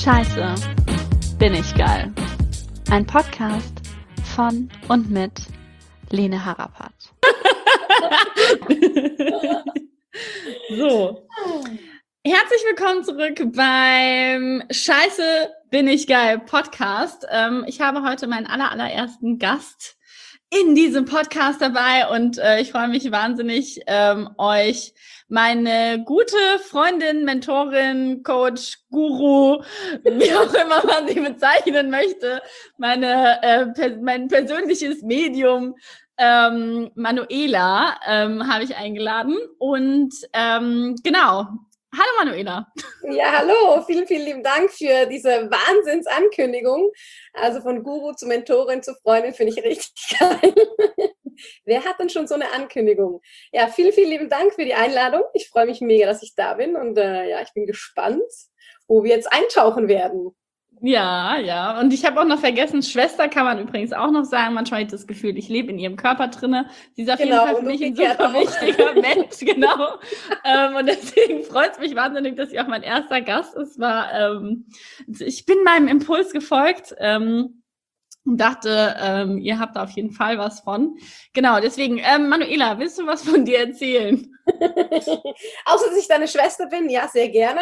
Scheiße, bin ich geil. Ein Podcast von und mit Lene Harapat. So, herzlich willkommen zurück beim Scheiße, bin ich geil Podcast. Ich habe heute meinen allerersten Gast in diesem Podcast dabei und ich freue mich wahnsinnig, euch meine gute Freundin, Mentorin, Coach, Guru, wie auch immer man sie bezeichnen möchte, mein persönliches Medium, Manuela, habe ich eingeladen. Und genau. Hallo Manuela. Ja, hallo. Vielen, vielen lieben Dank für diese Wahnsinnsankündigung. Also von Guru zu Mentorin zu Freundin finde ich richtig geil. Wer hat denn schon so eine Ankündigung? Ja, vielen, vielen lieben Dank für die Einladung. Ich freue mich mega, dass ich da bin und ja, ich bin gespannt, wo wir jetzt eintauchen werden. Ja. Und ich habe auch noch vergessen, Schwester kann man übrigens auch noch sagen. Manchmal habe ich das Gefühl, ich lebe in ihrem Körper drinne. Sie ist auf jeden Fall für mich ein super wichtiger Mensch, genau. Und deswegen freut es mich wahnsinnig, dass sie auch mein erster Gast ist. Ich bin meinem Impuls gefolgt und dachte, ihr habt da auf jeden Fall was von. Genau, deswegen, Manuela, willst du was von dir erzählen? Außer dass ich deine Schwester bin, ja, sehr gerne.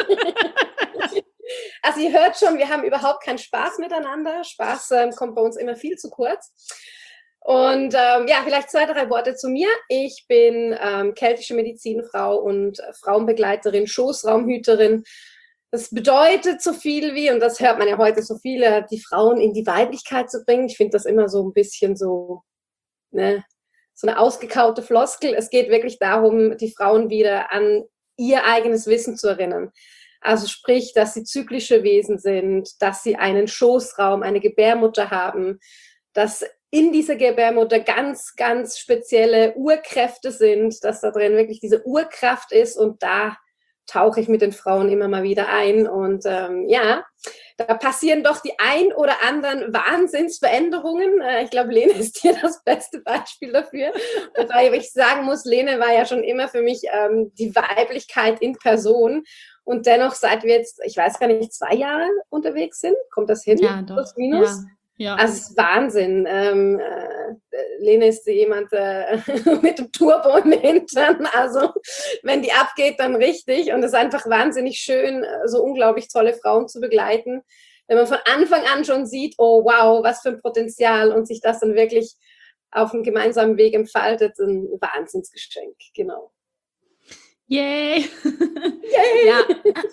Also ihr hört schon, wir haben überhaupt keinen Spaß miteinander. Spaß kommt bei uns immer viel zu kurz. Und ja, vielleicht 2, 3 Worte zu mir. Ich bin keltische Medizinfrau und Frauenbegleiterin, Schoßraumhüterin. Das bedeutet so viel wie, und das hört man ja heute so viele, die Frauen in die Weiblichkeit zu bringen. Ich finde das immer so ein bisschen so, ne, so eine ausgekaute Floskel. Es geht wirklich darum, die Frauen wieder an ihr eigenes Wissen zu erinnern. Also sprich, dass sie zyklische Wesen sind, dass sie einen Schoßraum, eine Gebärmutter haben, dass in dieser Gebärmutter ganz, ganz spezielle Urkräfte sind, dass da drin wirklich diese Urkraft ist und da tauche ich mit den Frauen immer mal wieder ein und ja, da passieren doch die ein oder anderen Wahnsinnsveränderungen. Ich glaube, Lene ist hier das beste Beispiel dafür. Wobei ich sagen muss, Lene war ja schon immer für mich die Weiblichkeit in Person. Und dennoch, seit wir jetzt, ich weiß gar nicht, 2 Jahre unterwegs sind, kommt das hin? Ja, doch. Plus, minus? Ja. Also es ist Wahnsinn. Lene ist jemand mit dem Turbo im Hintern. Also wenn die abgeht, dann richtig. Und es ist einfach wahnsinnig schön, so unglaublich tolle Frauen zu begleiten. Wenn man von Anfang an schon sieht, oh wow, was für ein Potenzial und sich das dann wirklich auf einem gemeinsamen Weg entfaltet, ein Wahnsinnsgeschenk, genau. Yay! Yay! Ja.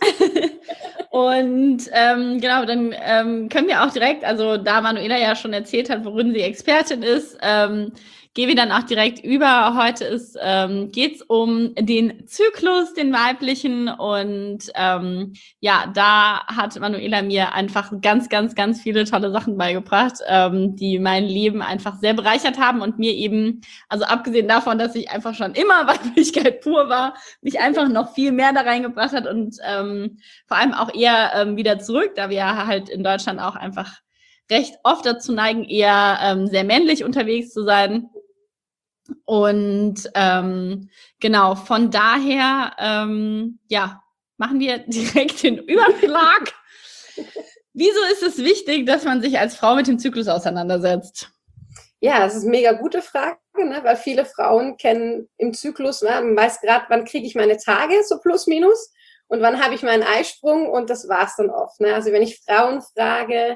Und genau, dann können wir auch direkt, also da Manuela ja schon erzählt hat, worin sie Expertin ist, gehen wir dann auch direkt über. Heute geht's um den Zyklus, den weiblichen und ja, da hat Manuela mir einfach ganz, ganz, ganz viele tolle Sachen beigebracht, die mein Leben einfach sehr bereichert haben und mir eben, also abgesehen davon, dass ich einfach schon immer Weiblichkeit pur war, mich einfach noch viel mehr da reingebracht hat und vor allem auch eher wieder zurück, da wir halt in Deutschland auch einfach recht oft dazu neigen, eher sehr männlich unterwegs zu sein. Und genau, von daher, ja, machen wir direkt den Überschlag. Wieso ist es wichtig, dass man sich als Frau mit dem Zyklus auseinandersetzt? Ja, das ist eine mega gute Frage, ne? Weil viele Frauen kennen im Zyklus, ne? Man weiß gerade, wann kriege ich meine Tage, so plus minus, und wann habe ich meinen Eisprung und das war's dann oft. Ne? Also wenn ich Frauen frage,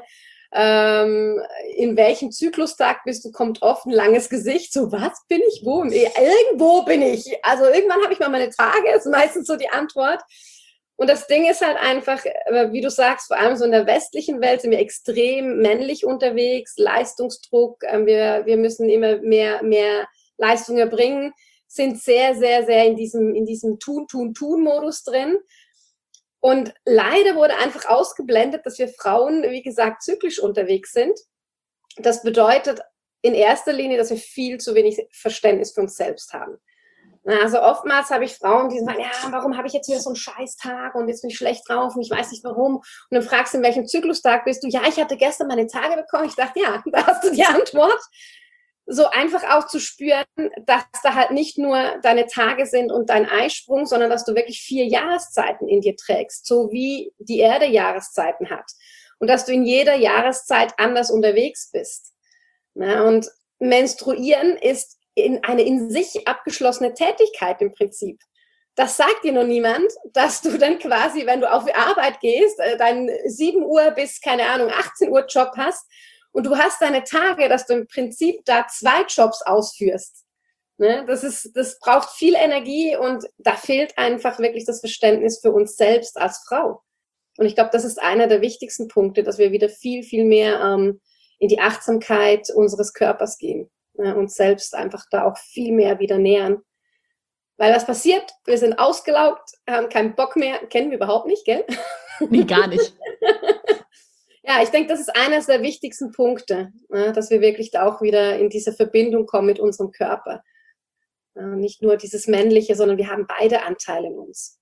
in welchem Zyklustag bist du, kommt oft ein langes Gesicht, so was bin ich, wo? Irgendwo bin ich, also irgendwann habe ich mal meine Tage, ist meistens so die Antwort. Und das Ding ist halt einfach, wie du sagst, vor allem so in der westlichen Welt sind wir extrem männlich unterwegs, Leistungsdruck, wir müssen immer mehr Leistung erbringen, sind sehr, sehr, sehr in diesem Tun-Modus drin. Und leider wurde einfach ausgeblendet, dass wir Frauen, wie gesagt, zyklisch unterwegs sind. Das bedeutet in erster Linie, dass wir viel zu wenig Verständnis für uns selbst haben. Also oftmals habe ich Frauen, die sagen, ja, warum habe ich jetzt wieder so einen Scheißtag und jetzt bin ich schlecht drauf und ich weiß nicht warum. Und dann fragst du, in welchem Zyklustag bist du? Ja, ich hatte gestern meine Tage bekommen. Ich dachte, ja, da hast du die Antwort. so einfach auch zu spüren, dass da halt nicht nur deine Tage sind und dein Eisprung, sondern dass du wirklich 4 Jahreszeiten in dir trägst, so wie die Erde Jahreszeiten hat. Und dass du in jeder Jahreszeit anders unterwegs bist. Na, und Menstruieren ist eine in sich abgeschlossene Tätigkeit im Prinzip. Das sagt dir noch niemand, dass du dann quasi, wenn du auf die Arbeit gehst, deinen 7 Uhr bis, keine Ahnung, 18 Uhr Job hast und du hast deine Tage, dass du im Prinzip da 2 Jobs ausführst. Ne? Das braucht viel Energie und da fehlt einfach wirklich das Verständnis für uns selbst als Frau. Und ich glaube, das ist einer der wichtigsten Punkte, dass wir wieder viel, viel mehr in die Achtsamkeit unseres Körpers gehen. Uns selbst einfach da auch viel mehr wieder nähern. Weil was passiert? Wir sind ausgelaugt, haben keinen Bock mehr, kennen wir überhaupt nicht, gell? Nee, gar nicht. Ja, ich denke, das ist eines der wichtigsten Punkte, dass wir wirklich da auch wieder in diese Verbindung kommen mit unserem Körper. Nicht nur dieses Männliche, sondern wir haben beide Anteile in uns.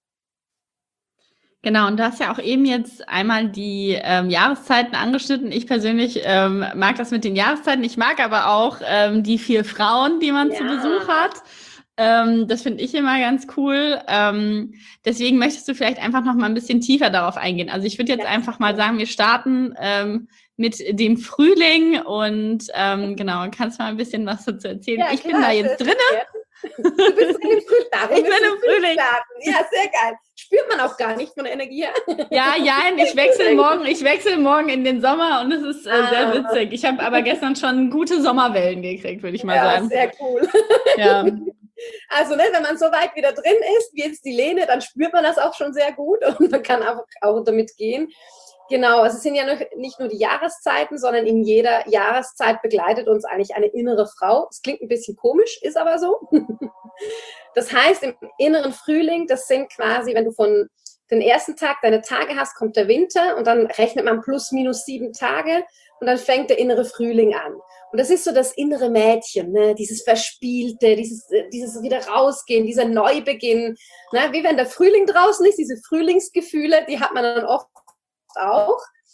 Genau, und du hast ja auch eben jetzt einmal die Jahreszeiten angeschnitten. Ich persönlich mag das mit den Jahreszeiten. Ich mag aber auch die 4 Frauen, die man zu Besuch hat. Das finde ich immer ganz cool. Deswegen möchtest du vielleicht einfach noch mal ein bisschen tiefer darauf eingehen. Also ich würde jetzt einfach mal sagen, wir starten mit dem Frühling und genau, kannst du mal ein bisschen was dazu erzählen? Ja, ich bin da jetzt drinne. Du bist drin im Frühling. Ich bin im Frühling. Ja, sehr geil. Spürt man auch gar nicht von der Energie her. Ja, ich wechsle morgen in den Sommer und es ist sehr witzig. Ich habe aber gestern schon gute Sommerwellen gekriegt, würde ich mal sagen. Sehr cool. Ja. Also, ne, wenn man so weit wieder drin ist, wie jetzt die Lene, dann spürt man das auch schon sehr gut und man kann auch damit gehen. Genau, es sind ja nicht nur die Jahreszeiten, sondern in jeder Jahreszeit begleitet uns eigentlich eine innere Frau. Das klingt ein bisschen komisch, ist aber so. Das heißt, im inneren Frühling, das sind quasi, wenn du von den ersten Tag deine Tage hast, kommt der Winter und dann rechnet man plus minus 7 Tage und dann fängt der innere Frühling an. Und das ist so das innere Mädchen, ne? Dieses Verspielte, dieses wieder rausgehen, dieser Neubeginn. Ne? Wie wenn der Frühling draußen ist, diese Frühlingsgefühle, die hat man dann oft auch.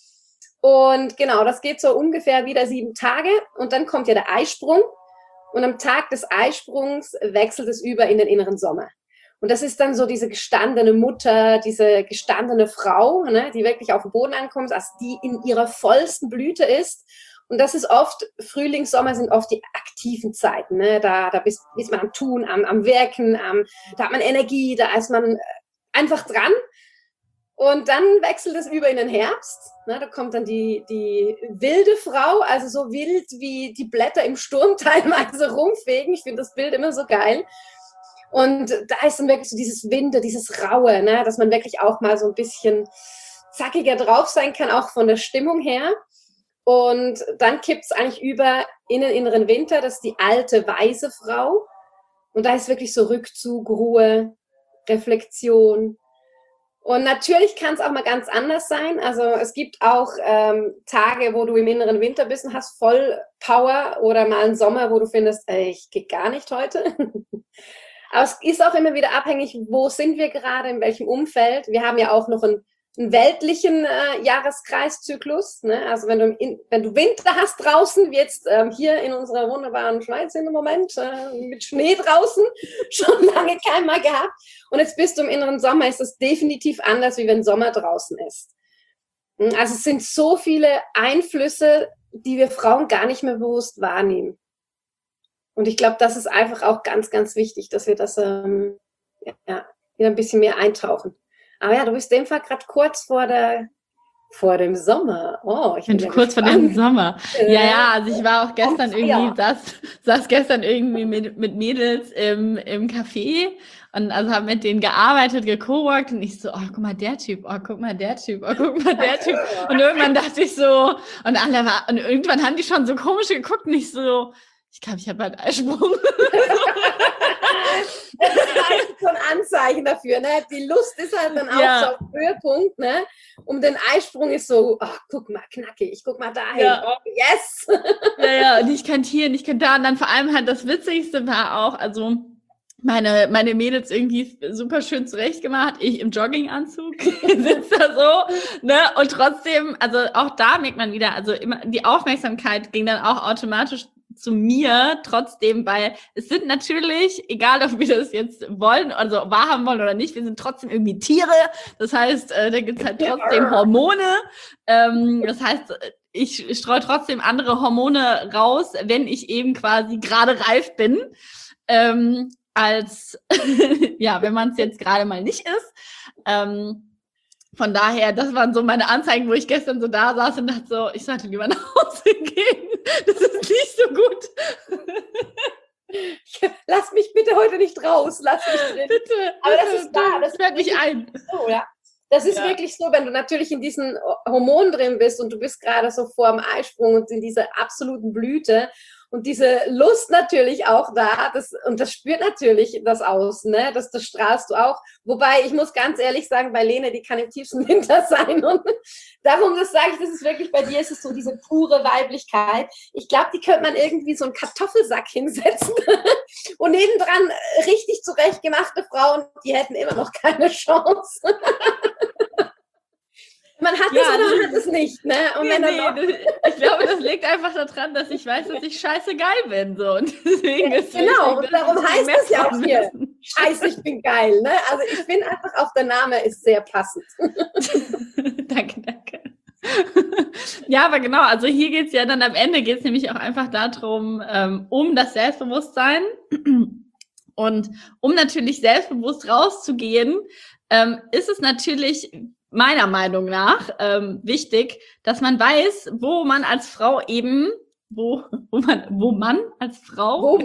Und genau, das geht so ungefähr wieder 7 Tage und dann kommt ja der Eisprung und am Tag des Eisprungs wechselt es über in den inneren Sommer. Und das ist dann so diese gestandene Mutter, diese gestandene Frau, ne, die wirklich auf den Boden ankommt, also die in ihrer vollsten Blüte ist. Und das ist oft, Frühling, Sommer sind oft die aktiven Zeiten. Ne? Da ist man am Tun, am Werken, da hat man Energie, da ist man einfach dran. Und dann wechselt es über in den Herbst. Ne, da kommt dann die wilde Frau, also so wild wie die Blätter im Sturm teilweise rumfegen. Ich finde das Bild immer so geil. Und da ist dann wirklich so dieses Winde, dieses Raue, ne, dass man wirklich auch mal so ein bisschen zackiger drauf sein kann, auch von der Stimmung her. Und dann kippt es eigentlich über in den inneren Winter, das ist die alte, weise Frau. Und da ist wirklich so Rückzug, Ruhe, Reflexion. Und natürlich kann es auch mal ganz anders sein. Also es gibt auch Tage, wo du im inneren Winter bist und hast voll Power oder mal einen Sommer, wo du findest, ich gehe gar nicht heute. Aber es ist auch immer wieder abhängig, wo sind wir gerade, in welchem Umfeld. Wir haben ja auch noch einen weltlichen Jahreskreiszyklus. Ne? Also wenn du Winter hast draußen, wie jetzt hier in unserer wunderbaren Schweiz im Moment, mit Schnee draußen, schon lange keinmal gehabt. Und jetzt bist du im inneren Sommer, ist das definitiv anders, wie wenn Sommer draußen ist. Also es sind so viele Einflüsse, die wir Frauen gar nicht mehr bewusst wahrnehmen. Und ich glaube, das ist einfach auch ganz, ganz wichtig, dass wir das wieder ein bisschen mehr eintauchen. Aber ja, du bist in dem Fall gerade kurz vor dem Sommer. Oh, ich bin kurz vor dem Sommer. Ja, also ich war auch gestern saß gestern irgendwie mit Mädels im Café und also habe mit denen gearbeitet, gecoworkt und ich so, oh, guck mal der Typ, oh, guck mal der Typ, oh, guck mal der Typ. Und irgendwann dachte ich so, und irgendwann haben die schon so komisch geguckt und ich so, ich glaube, ich habe halt Eisprung. Das ist halt so ein Anzeichen dafür. Ne? Die Lust ist halt dann auch so auf Höhepunkt. Ne? Um den Eisprung ist so, oh, guck mal, knackig, guck mal dahin. Ja. Oh, yes! Ja, und ich kann hier, und ich kann da. Und dann vor allem halt das Witzigste war auch, also meine Mädels irgendwie super schön zurechtgemacht, ich im Jogginganzug sitze da so, ne, und trotzdem, also auch da merkt man wieder, also immer die Aufmerksamkeit ging dann auch automatisch zu mir trotzdem, weil es sind natürlich, egal ob wir das jetzt wollen, also wahrhaben wollen oder nicht, wir sind trotzdem irgendwie Tiere. Das heißt, da gibt es halt trotzdem Hormone. Das heißt, ich streue trotzdem andere Hormone raus, wenn ich eben quasi gerade reif bin, als ja, wenn man es jetzt gerade mal nicht ist. Von daher, das waren so meine Anzeigen, wo ich gestern so da saß und dachte so, ich sollte lieber nach Hause gehen. Das ist nicht so gut. Lass mich bitte heute nicht raus, lass mich drin. Bitte. Aber das ist wahr. Das fällt mich ein. So, ja. Das ist wirklich so, wenn du natürlich in diesen Hormonen drin bist und du bist gerade so vor dem Eisprung und in dieser absoluten Blüte und diese Lust natürlich auch da, und das spürt natürlich das aus, ne? Das strahlst du auch. Wobei, ich muss ganz ehrlich sagen, bei Lene, die kann im tiefsten Winter sein und darum, das sage ich, das ist wirklich bei dir, ist es so diese pure Weiblichkeit. Ich glaube, die könnte man irgendwie so einen Kartoffelsack hinsetzen und nebendran richtig zurechtgemachte Frauen, die hätten immer noch keine Chance. Man hat es oder man hat es nicht, ne? Und ich glaube, das liegt einfach daran, dass ich weiß, dass ich scheiße geil bin. So. Und deswegen ist genau, und darum heißt es ja auch hier, scheiße, ich bin geil. Ne? Also ich finde einfach, auch der Name ist sehr passend. Danke. Ja, aber genau, also hier geht es ja dann am Ende, geht es nämlich auch einfach darum, um das Selbstbewusstsein und um natürlich selbstbewusst rauszugehen, ist es natürlich meiner Meinung nach wichtig, dass man weiß, wo man als Frau eben, wo man als Frau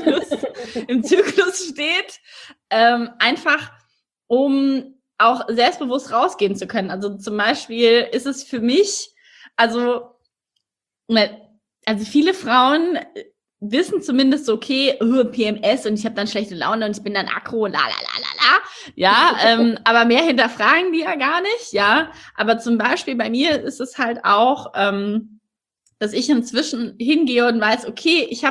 im Zyklus steht, einfach um auch selbstbewusst rausgehen zu können. Also zum Beispiel ist es für mich, also viele Frauen wissen zumindest so, okay, PMS und ich habe dann schlechte Laune und ich bin dann aggro, ja, aber mehr hinterfragen die ja gar nicht, ja, aber zum Beispiel bei mir ist es halt auch, dass ich inzwischen hingehe und weiß, okay, ich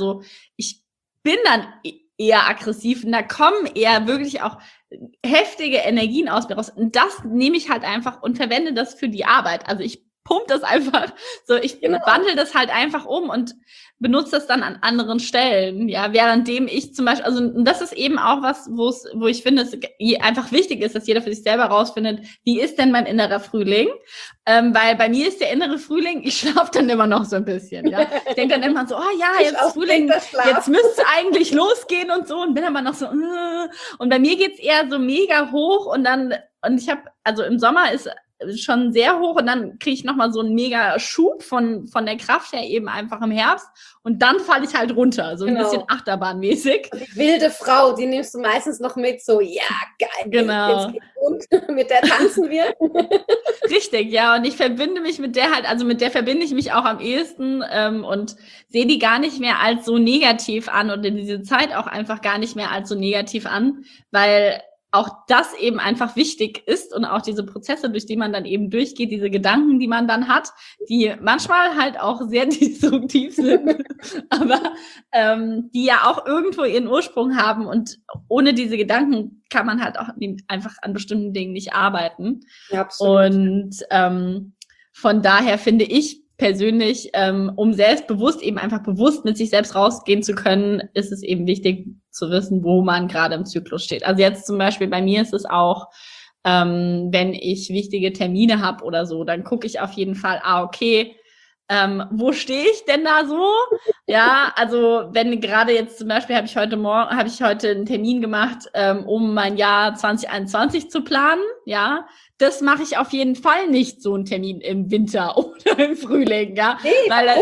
bin dann eher aggressiv und da kommen eher wirklich auch heftige Energien aus mir raus und das nehme ich halt einfach und verwende das für die Arbeit, also ich pumpe das einfach so, ich wandle das halt einfach um und benutze das dann an anderen Stellen, ja, währenddem ich zum Beispiel, also das ist eben auch was, wo ich finde, es einfach wichtig ist, dass jeder für sich selber rausfindet, wie ist denn mein innerer Frühling, weil bei mir ist der innere Frühling, ich schlafe dann immer noch so ein bisschen, ja, ich denke dann immer so, oh ja, jetzt ist Frühling, jetzt müsste eigentlich losgehen und so und bin aber noch so, und bei mir geht's eher so mega hoch und ich habe, also im Sommer ist schon sehr hoch und dann kriege ich nochmal so einen mega Schub von der Kraft her eben einfach im Herbst und dann falle ich halt runter, so ein bisschen achterbahnmäßig. Die wilde Frau, die nimmst du meistens noch mit, so, ja, geil, genau. Jetzt geht's rund, mit der tanzen wir. Richtig, ja, und ich verbinde mich mit der halt, also mit der verbinde ich mich auch am ehesten und sehe die gar nicht mehr als so negativ an und in diese Zeit auch einfach gar nicht mehr als so negativ an, weil auch das eben einfach wichtig ist und auch diese Prozesse, durch die man dann eben durchgeht, diese Gedanken, die man dann hat, die manchmal halt auch sehr destruktiv sind, aber die ja auch irgendwo ihren Ursprung haben und ohne diese Gedanken kann man halt auch einfach an bestimmten Dingen nicht arbeiten. Ja, absolut. Und von daher finde ich persönlich, um selbstbewusst eben einfach bewusst mit sich selbst rausgehen zu können, ist es eben wichtig zu wissen, wo man gerade im Zyklus steht. Also jetzt zum Beispiel bei mir ist es auch, wenn ich wichtige Termine habe oder so, dann gucke ich auf jeden Fall, okay, wo stehe ich denn da so? Ja, also wenn gerade jetzt zum Beispiel habe ich heute einen Termin gemacht, um mein Jahr 2021 zu planen, ja. Das mache ich auf jeden Fall nicht, so einen Termin im Winter oder im Frühling, ja. Nee,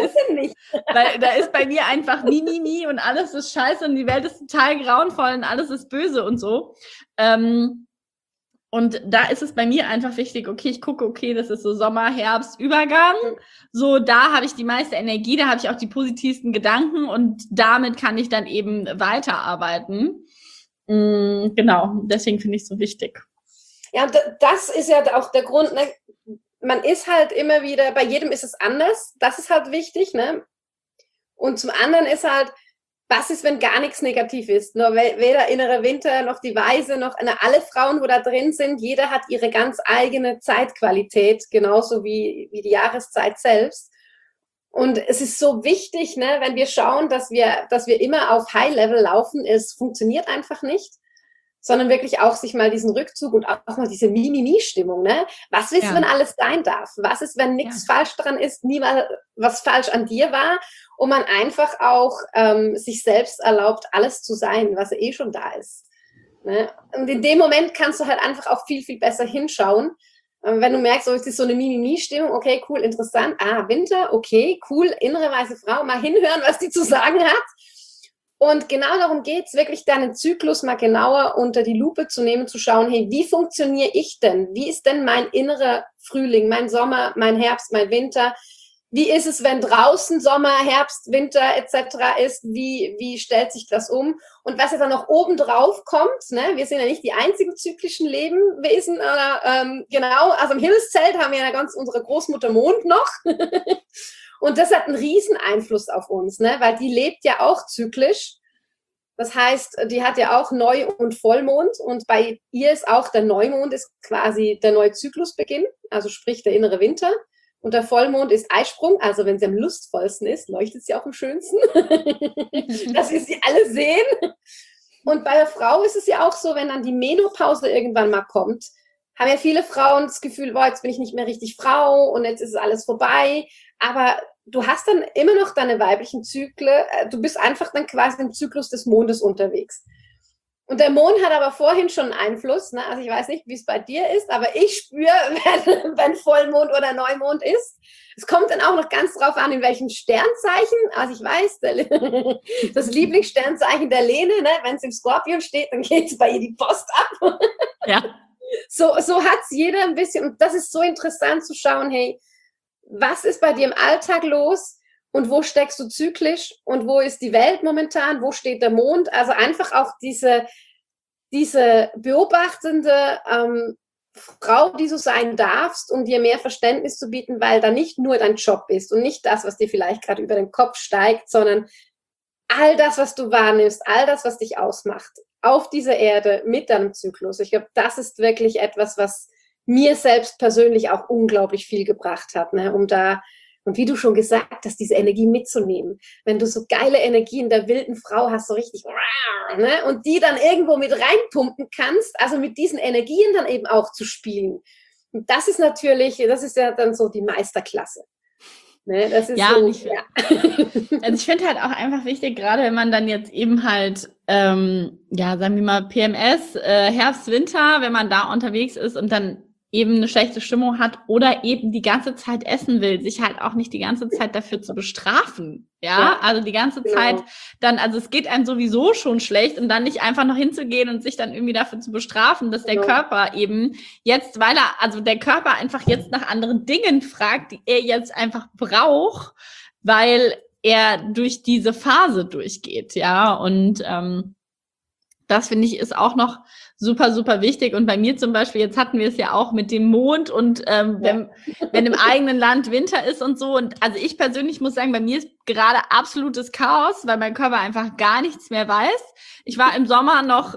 weil da ist bei mir einfach mi und alles ist scheiße und die Welt ist total grauenvoll und alles ist böse und so. Und da ist es bei mir einfach wichtig, okay, ich gucke, okay, das ist so Sommer, Herbst, Übergang. So, da habe ich die meiste Energie, da habe ich auch die positivsten Gedanken und damit kann ich dann eben weiterarbeiten. Genau, deswegen finde ich es so wichtig. Ja, das ist ja auch der Grund, ne? Man ist halt immer wieder, bei jedem ist es anders, das ist halt wichtig, ne? Und zum anderen ist halt, was ist, wenn gar nichts negativ ist? Nur weder innerer Winter noch die Weise noch alle Frauen, wo da drin sind, jeder hat ihre ganz eigene Zeitqualität, genauso wie die Jahreszeit selbst. Und es ist so wichtig, ne, wenn wir schauen, dass wir immer auf High-Level laufen, es funktioniert einfach nicht, sondern wirklich auch sich mal diesen Rückzug und auch mal diese Mimimi-Stimmung, ne? Was ist, wenn alles sein darf? Was ist, wenn nichts falsch dran ist, nie mal was falsch an dir war und man einfach auch sich selbst erlaubt, alles zu sein, was eh schon da ist. Ne? Und in dem Moment kannst du halt einfach auch viel, viel besser hinschauen. Wenn du merkst, oh, es ist so eine Mimimi-Stimmung, okay, cool, interessant, Winter, okay, cool, innere weiße Frau, mal hinhören, was die zu sagen hat. Und genau darum geht's, wirklich deinen Zyklus mal genauer unter die Lupe zu nehmen, zu schauen, hey, wie funktioniere ich denn? Wie ist denn mein innerer Frühling, mein Sommer, mein Herbst, mein Winter? Wie ist es, wenn draußen Sommer, Herbst, Winter etc. ist? Wie stellt sich das um? Und was ja dann noch oben drauf kommt, ne? Wir sind ja nicht die einzigen zyklischen Lebewesen, genau, also im Himmelszelt haben wir ja ganz unsere Großmutter Mond noch. Und das hat einen riesen Einfluss auf uns, ne? Weil die lebt ja auch zyklisch. Das heißt, die hat ja auch Neu- und Vollmond und bei ihr ist auch der Neumond ist quasi der neue Zyklusbeginn, also sprich der innere Winter. Und der Vollmond ist Eisprung, also wenn sie am lustvollsten ist, leuchtet sie auch am schönsten, dass wir sie alle sehen. Und bei der Frau ist es ja auch so, wenn dann die Menopause irgendwann mal kommt, haben ja viele Frauen das Gefühl, boah, jetzt bin ich nicht mehr richtig Frau und jetzt ist alles vorbei. Aber du hast dann immer noch deine weiblichen Zyklen. Du bist einfach dann quasi im Zyklus des Mondes unterwegs. Und der Mond hat aber vorhin schon einen Einfluss. Ne? Also ich weiß nicht, wie es bei dir ist, aber ich spüre, wenn Vollmond oder Neumond ist. Es kommt dann auch noch ganz drauf an, in welchem Sternzeichen. Also ich weiß, das Lieblingssternzeichen der Lene, ne? Wenn es im Skorpion steht, dann geht es bei ihr die Post ab. Ja. So hat es jeder ein bisschen. Und das ist so interessant zu schauen, hey, was ist bei dir im Alltag los und wo steckst du zyklisch und wo ist die Welt momentan, wo steht der Mond? Also einfach auch diese beobachtende Frau, die du sein darfst, um dir mehr Verständnis zu bieten, weil da nicht nur dein Job ist und nicht das, was dir vielleicht gerade über den Kopf steigt, sondern all das, was du wahrnimmst, all das, was dich ausmacht, auf dieser Erde mit deinem Zyklus. Ich glaube, das ist wirklich etwas, was mir selbst persönlich auch unglaublich viel gebracht hat, ne, um da, und wie du schon gesagt hast, diese Energie mitzunehmen. Wenn du so geile Energie in der wilden Frau hast, so richtig, ne, und die dann irgendwo mit reinpumpen kannst, also mit diesen Energien dann eben auch zu spielen. Und das ist ja dann so die Meisterklasse. Ne, das ist ja, so, also ich finde halt auch einfach wichtig, gerade wenn man dann jetzt eben halt, sagen wir mal PMS, Herbst, Winter, wenn man da unterwegs ist und dann eben eine schlechte Stimmung hat oder eben die ganze Zeit essen will, sich halt auch nicht die ganze Zeit dafür zu bestrafen. Ja, also die ganze Zeit dann, also es geht einem sowieso schon schlecht und dann nicht einfach noch hinzugehen und sich dann irgendwie dafür zu bestrafen, dass der Körper eben jetzt, also der Körper einfach jetzt nach anderen Dingen fragt, die er jetzt einfach braucht, weil er durch diese Phase durchgeht, ja, und das finde ich ist auch noch super, super wichtig. Und bei mir zum Beispiel, jetzt hatten wir es ja auch mit dem Mond und wenn im eigenen Land Winter ist und so. Und also ich persönlich muss sagen, bei mir ist gerade absolutes Chaos, weil mein Körper einfach gar nichts mehr weiß. Ich war im Sommer noch,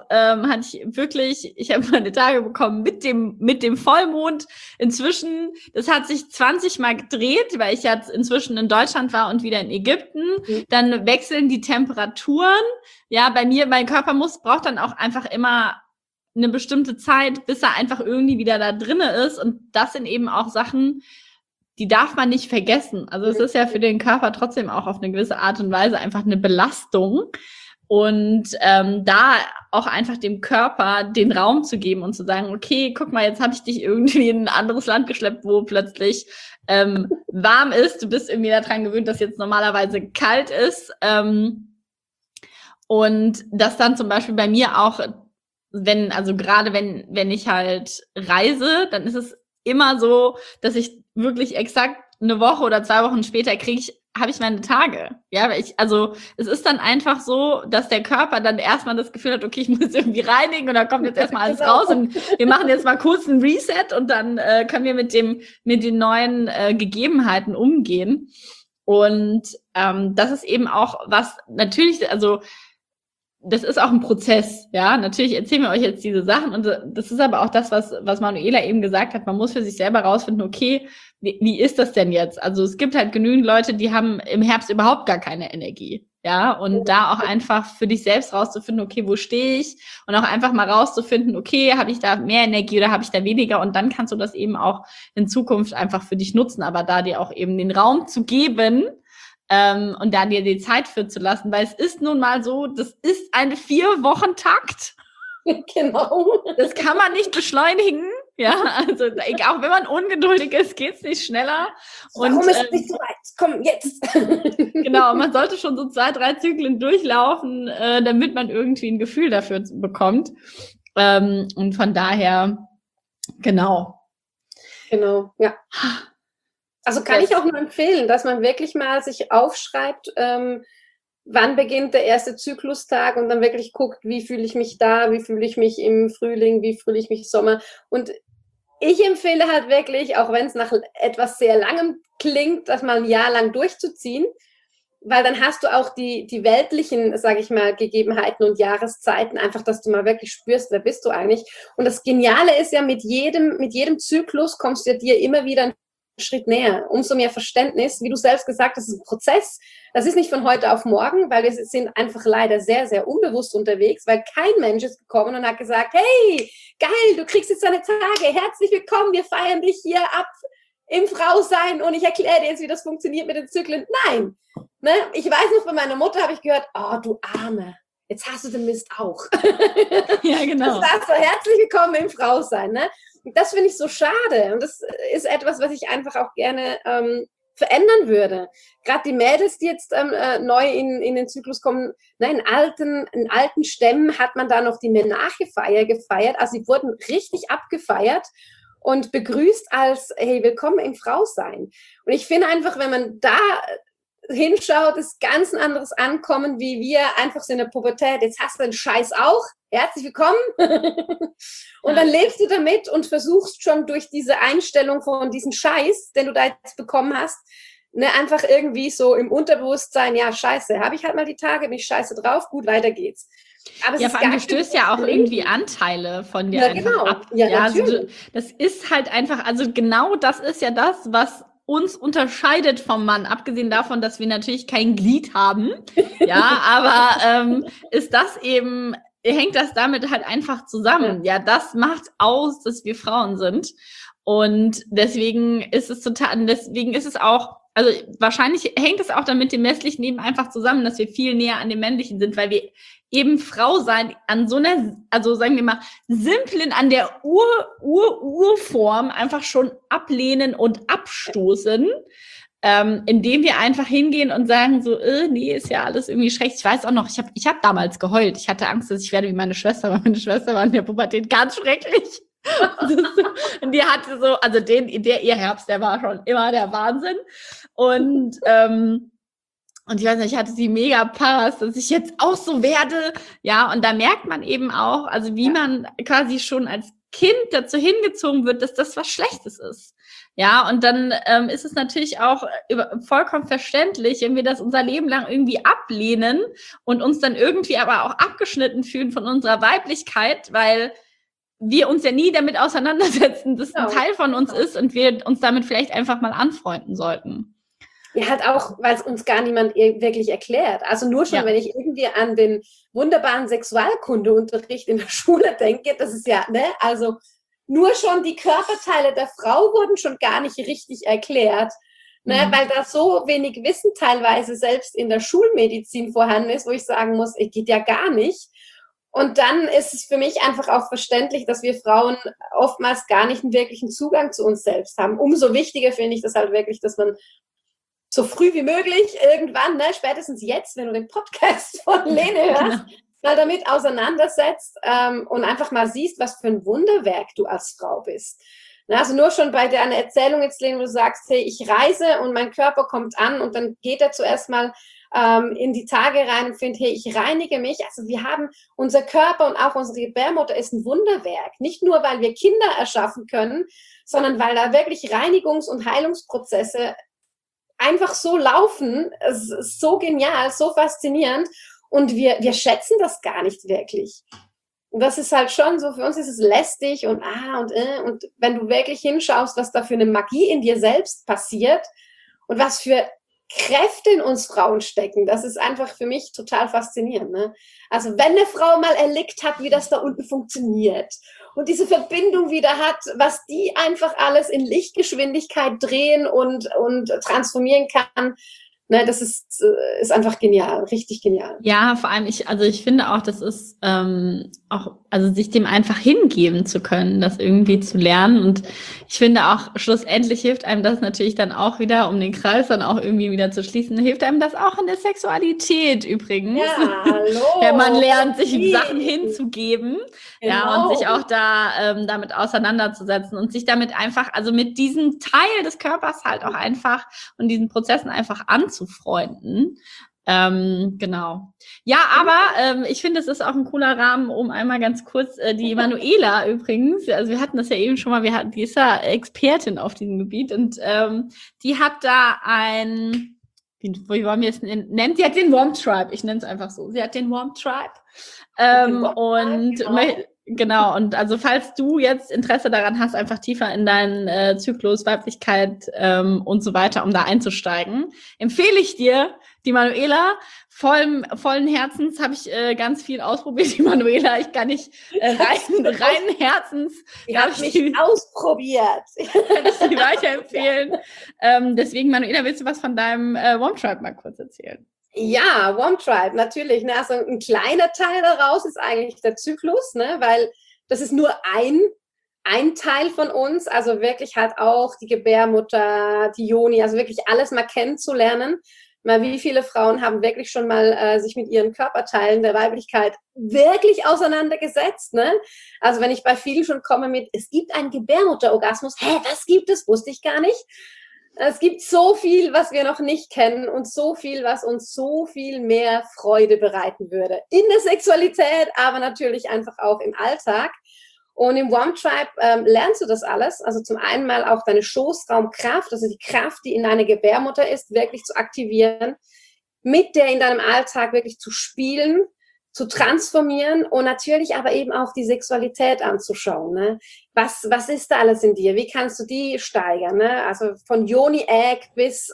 ich habe meine Tage bekommen mit dem Vollmond. Inzwischen, das hat sich 20 Mal gedreht, weil ich jetzt inzwischen in Deutschland war und wieder in Ägypten. Dann wechseln die Temperaturen. Ja, bei mir, mein Körper braucht dann auch einfach immer eine bestimmte Zeit, bis er einfach irgendwie wieder da drinne ist. Und das sind eben auch Sachen, die darf man nicht vergessen. Also es ist ja für den Körper trotzdem auch auf eine gewisse Art und Weise einfach eine Belastung. Und da auch einfach dem Körper den Raum zu geben und zu sagen, okay, guck mal, jetzt habe ich dich irgendwie in ein anderes Land geschleppt, wo plötzlich warm ist. Du bist irgendwie daran gewöhnt, dass jetzt normalerweise kalt ist. Und das dann zum Beispiel bei mir auch, wenn ich halt reise, dann ist es immer so, dass ich wirklich exakt eine Woche oder 2 Wochen später habe ich meine Tage. Ja, es ist dann einfach so, dass der Körper dann erstmal das Gefühl hat, okay, ich muss irgendwie reinigen und da kommt jetzt erstmal alles raus und wir machen jetzt mal kurz einen Reset und dann können wir mit den neuen Gegebenheiten umgehen. Und das ist eben auch was natürlich, also das ist auch ein Prozess, ja. Natürlich erzählen wir euch jetzt diese Sachen und das ist aber auch das, was Manuela eben gesagt hat. Man muss für sich selber rausfinden, okay, wie ist das denn jetzt? Also es gibt halt genügend Leute, die haben im Herbst überhaupt gar keine Energie. Ja, und da auch einfach für dich selbst rauszufinden, okay, wo stehe ich? Und auch einfach mal rauszufinden, okay, habe ich da mehr Energie oder habe ich da weniger? Und dann kannst du das eben auch in Zukunft einfach für dich nutzen, aber da dir auch eben den Raum zu geben, und da dir die Zeit für zu lassen, weil es ist nun mal so, das ist ein 4-Wochen-Takt. Genau. Das kann man nicht beschleunigen. Ja, also auch wenn man ungeduldig ist, geht es nicht schneller. Warum ist es nicht so weit? Komm, jetzt! Genau, man sollte schon so 2-3 Zyklen durchlaufen, damit man irgendwie ein Gefühl dafür bekommt. Und von daher, genau. Genau, ja. Also kann ich auch nur empfehlen, dass man wirklich mal sich aufschreibt, wann beginnt der erste Zyklustag und dann wirklich guckt, wie fühle ich mich da, wie fühle ich mich im Frühling, wie fühle ich mich im Sommer. Und ich empfehle halt wirklich, auch wenn es nach etwas sehr Langem klingt, das mal ein Jahr lang durchzuziehen, weil dann hast du auch die weltlichen, sage ich mal, Gegebenheiten und Jahreszeiten, einfach, dass du mal wirklich spürst, wer bist du eigentlich. Und das Geniale ist ja, mit jedem Zyklus kommst du dir immer wieder einen Schritt näher, umso mehr Verständnis. Wie du selbst gesagt hast, das ist ein Prozess. Das ist nicht von heute auf morgen, weil wir sind einfach leider sehr, sehr unbewusst unterwegs, weil kein Mensch ist gekommen und hat gesagt, hey, geil, du kriegst jetzt deine Tage, herzlich willkommen, wir feiern dich hier ab im Frausein und ich erkläre dir jetzt, wie das funktioniert mit den Zyklen. Nein, ne? Ich weiß noch, bei meiner Mutter habe ich gehört, oh, du Arme, jetzt hast du den Mist auch. Ja, genau. Das war so, herzlich willkommen im Frausein, ne? Das finde ich so schade und das ist etwas, was ich einfach auch gerne verändern würde. Gerade die Mädels, die jetzt neu in den Zyklus kommen, ne, in alten Stämmen hat man da noch die Menarche-Feier gefeiert, also sie wurden richtig abgefeiert und begrüßt als, hey, willkommen im Frausein. Und ich finde einfach, wenn man da hinschaut, ist ganz ein anderes Ankommen, wie wir einfach so in der Pubertät. Jetzt hast du den Scheiß auch. Herzlich willkommen. Und dann lebst du damit und versuchst schon durch diese Einstellung von diesem Scheiß, den du da jetzt bekommen hast, ne, einfach irgendwie so im Unterbewusstsein, ja, scheiße, habe ich halt mal die Tage, bin ich scheiße drauf, gut, weiter geht's. Aber ja, vor allem, du stößt ja auch irgendwie Anteile von dir einfach ab. Ja, also das ist halt einfach, also genau das ist ja das, was uns unterscheidet vom Mann, abgesehen davon, dass wir natürlich kein Glied haben, ja, aber ist das eben, hängt das damit halt einfach zusammen. Ja, das macht aus, dass wir Frauen sind. Und deswegen ist es auch, also wahrscheinlich hängt es auch dann mit dem männlichen Leben einfach zusammen, dass wir viel näher an dem männlichen sind, weil wir eben Frau sein an so einer, also sagen wir mal, simplen, an der Urform einfach schon ablehnen und abstoßen, indem wir einfach hingehen und sagen so, nee, ist ja alles irgendwie schrecklich. Ich weiß auch noch, ich hab damals geheult. Ich hatte Angst, dass ich werde wie meine Schwester, weil meine Schwester war in der Pubertät ganz schrecklich. Und die hatte so, also ihr Herbst, der war schon immer der Wahnsinn. Und ich weiß nicht, ich hatte sie mega Pass, dass ich jetzt auch so werde. Ja, und da merkt man eben auch, also wie man quasi schon als Kind dazu hingezogen wird, dass das was Schlechtes ist. Ja, und dann ist es natürlich auch vollkommen verständlich, wenn wir das unser Leben lang irgendwie ablehnen und uns dann irgendwie aber auch abgeschnitten fühlen von unserer Weiblichkeit, weil wir uns ja nie damit auseinandersetzen, dass ein Teil von uns ist und wir uns damit vielleicht einfach mal anfreunden sollten. Ja, halt auch, weil es uns gar niemand wirklich erklärt. Also nur schon, wenn ich irgendwie an den wunderbaren Sexualkundeunterricht in der Schule denke, das ist ja, ne, also nur schon die Körperteile der Frau wurden schon gar nicht richtig erklärt, ne, weil da so wenig Wissen teilweise selbst in der Schulmedizin vorhanden ist, wo ich sagen muss, geht ja gar nicht. Und dann ist es für mich einfach auch verständlich, dass wir Frauen oftmals gar nicht einen wirklichen Zugang zu uns selbst haben. Umso wichtiger finde ich das halt wirklich, dass man so früh wie möglich irgendwann, ne, spätestens jetzt, wenn du den Podcast von Lene hörst, mal damit auseinandersetzt und einfach mal siehst, was für ein Wunderwerk du als Frau bist. Na, also nur schon bei deiner Erzählung jetzt, Lene, wo du sagst, hey, ich reise und mein Körper kommt an und dann geht er zuerst mal in die Tage rein und findet, hey, ich reinige mich. Also wir haben, unser Körper und auch unsere Gebärmutter ist ein Wunderwerk. Nicht nur, weil wir Kinder erschaffen können, sondern weil da wirklich Reinigungs- und Heilungsprozesse einfach so laufen. Es ist so genial, so faszinierend und wir schätzen das gar nicht wirklich. Und das ist halt schon so, für uns ist es lästig und wenn du wirklich hinschaust, was da für eine Magie in dir selbst passiert und was für Kräfte in uns Frauen stecken, das ist einfach für mich total faszinierend. Ne? Also wenn eine Frau mal erlebt hat, wie das da unten funktioniert und diese Verbindung wieder hat, was die einfach alles in Lichtgeschwindigkeit drehen und transformieren kann, ne, das ist einfach genial, richtig genial. Ja, vor allem ich finde auch, das ist auch, also sich dem einfach hingeben zu können, das irgendwie zu lernen. Und ich finde auch, schlussendlich hilft einem das natürlich dann auch wieder, um den Kreis dann auch irgendwie wieder zu schließen, hilft einem das auch in der Sexualität übrigens. Ja, hallo. Wenn man lernt, sich Sachen hinzugeben, genau. Ja, und sich auch da damit auseinanderzusetzen und sich damit einfach, also mit diesem Teil des Körpers halt auch einfach und diesen Prozessen einfach anzufreunden. Genau. Ja, aber ich finde, es ist auch ein cooler Rahmen, um einmal ganz kurz die Manuela übrigens, also wir hatten das ja eben schon mal, die ist ja Expertin auf diesem Gebiet und die hat da wie wollen wir es nennen? Sie hat den Warm Tribe, ich nenne es einfach so. Sie hat den Warm Tribe. Genau, und also falls du jetzt Interesse daran hast, einfach tiefer in deinen Zyklus, Weiblichkeit und so weiter, um da einzusteigen, empfehle ich dir die Manuela. Vollen Herzens habe ich ganz viel ausprobiert, die Manuela. Ich kann nicht reinen Herzens. Ich habe mich ausprobiert. Kann ich dir weiterempfehlen. Deswegen, Manuela, willst du was von deinem Warm Tribe mal kurz erzählen? Ja, Warm Tribe, natürlich. Ne? Also ein kleiner Teil daraus ist eigentlich der Zyklus, ne? Weil das ist nur ein Teil von uns, also wirklich halt auch die Gebärmutter, die Yoni, also wirklich alles mal kennenzulernen. Mal wie viele Frauen haben wirklich schon mal sich mit ihren Körperteilen der Weiblichkeit wirklich auseinandergesetzt, ne? Also wenn ich bei vielen schon komme mit, es gibt einen Gebärmutterorgasmus, was gibt es? Wusste ich gar nicht. Es gibt so viel, was wir noch nicht kennen und so viel, was uns so viel mehr Freude bereiten würde. In der Sexualität, aber natürlich einfach auch im Alltag. Und im Warm Tribe lernst du das alles. Also zum einen mal auch deine Schoßraumkraft, also die Kraft, die in deiner Gebärmutter ist, wirklich zu aktivieren, mit der in deinem Alltag wirklich zu spielen, zu transformieren und natürlich aber eben auch die Sexualität anzuschauen. Ne? Was ist da alles in dir? Wie kannst du die steigern? Ne? Also von Yoni-Egg bis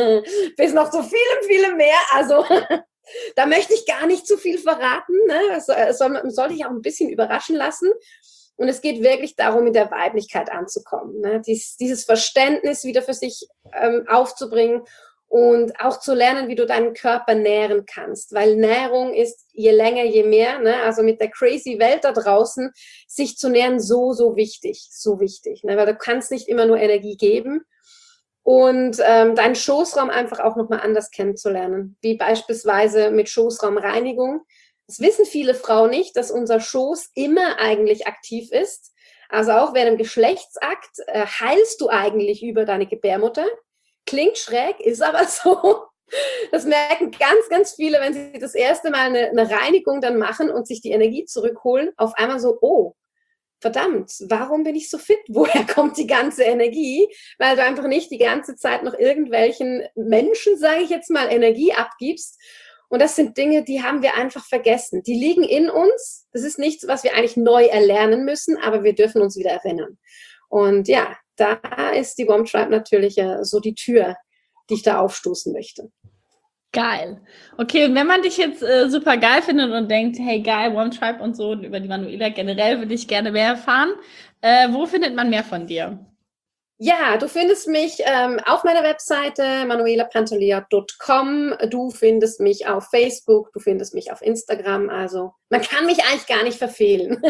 noch so viele mehr. Also da möchte ich gar nicht zu viel verraten. Ne? Man soll dich auch ein bisschen überraschen lassen. Und es geht wirklich darum, mit der Weiblichkeit anzukommen. Ne? Dieses Verständnis wieder für sich aufzubringen und auch zu lernen, wie du deinen Körper nähren kannst. Weil Nährung ist je länger, je mehr. Ne? Also mit der crazy Welt da draußen, sich zu nähren, so wichtig. So wichtig. Ne? Weil du kannst nicht immer nur Energie geben. Und deinen Schoßraum einfach auch nochmal anders kennenzulernen. Wie beispielsweise mit Schoßraumreinigung. Das wissen viele Frauen nicht, dass unser Schoß immer eigentlich aktiv ist. Also auch während dem Geschlechtsakt heilst du eigentlich über deine Gebärmutter. Klingt schräg, ist aber so. Das merken ganz viele, wenn sie das erste Mal eine Reinigung dann machen und sich die Energie zurückholen. Auf einmal so, oh, verdammt, warum bin ich so fit? Woher kommt die ganze Energie? Weil du einfach nicht die ganze Zeit noch irgendwelchen Menschen, sage ich jetzt mal, Energie abgibst. Und das sind Dinge, die haben wir einfach vergessen. Die liegen in uns. Das ist nichts, was wir eigentlich neu erlernen müssen, aber wir dürfen uns wieder erinnern. Und ja, da ist die Warm Tribe natürlich so die Tür, die ich da aufstoßen möchte. Geil. Okay, und wenn man dich jetzt super geil findet und denkt, hey geil, Warm Tribe und so, und über die Manuela generell würde ich gerne mehr erfahren, wo findet man mehr von dir? Ja, du findest mich auf meiner Webseite manuelapantalea.com. Du findest mich auf Facebook, du findest mich auf Instagram. Also man kann mich eigentlich gar nicht verfehlen.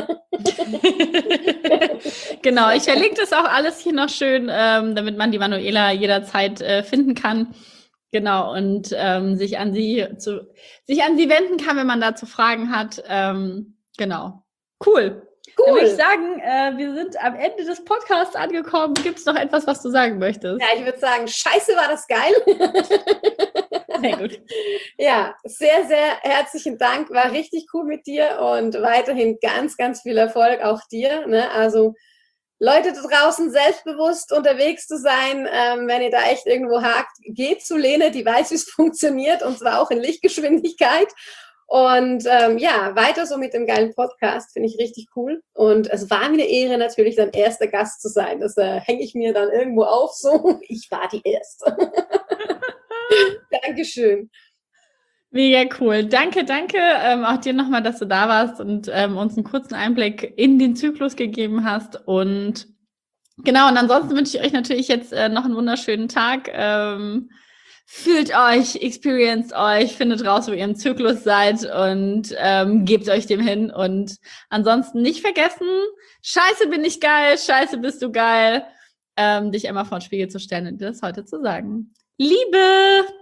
Genau, ich verlinke das auch alles hier noch schön, damit man die Manuela jederzeit finden kann. Genau, und sich an sie wenden kann, wenn man dazu Fragen hat. Genau. Cool. Dann würde ich sagen, wir sind am Ende des Podcasts angekommen. Gibt es noch etwas, was du sagen möchtest? Ja, ich würde sagen, scheiße, war das geil. Sehr gut. Ja, sehr herzlichen Dank. War richtig cool mit dir und weiterhin ganz viel Erfolg auch dir. Ne? Also Leute da draußen, selbstbewusst unterwegs zu sein, wenn ihr da echt irgendwo hakt, geht zu Lene, die weiß, wie es funktioniert und zwar auch in Lichtgeschwindigkeit. Und ja, weiter so mit dem geilen Podcast, finde ich richtig cool. Und es war mir eine Ehre, natürlich dein erster Gast zu sein. Das hänge ich mir dann irgendwo auf, so, ich war die Erste. Dankeschön. Mega cool. Danke. Auch dir nochmal, dass du da warst und uns einen kurzen Einblick in den Zyklus gegeben hast. Und genau, und ansonsten wünsche ich euch natürlich jetzt noch einen wunderschönen Tag. Fühlt euch, experienced euch, findet raus, wo ihr im Zyklus seid und gebt euch dem hin. Und ansonsten nicht vergessen, Scheiße bin ich geil, Scheiße bist du geil, dich einmal vor den Spiegel zu stellen und dir das heute zu sagen. Liebe!